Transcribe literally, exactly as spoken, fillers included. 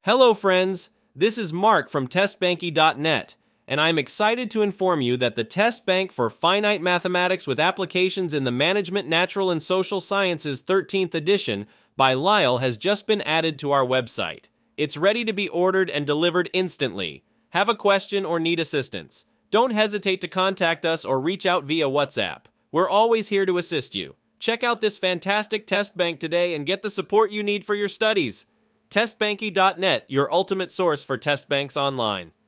Hello friends, this is Mark from test banky dot net, and I'm excited to inform you that the Test Bank for Finite Mathematics with Applications in the Management, Natural, and Social Sciences thirteenth edition by Lyle has just been added to our website. It's ready to be ordered and delivered instantly. Have a question or need assistance? Don't hesitate to contact us or reach out via WhatsApp. We're always here to assist you. Check out this fantastic test bank today and get the support you need for your studies. test banky dot net, your ultimate source for test banks online.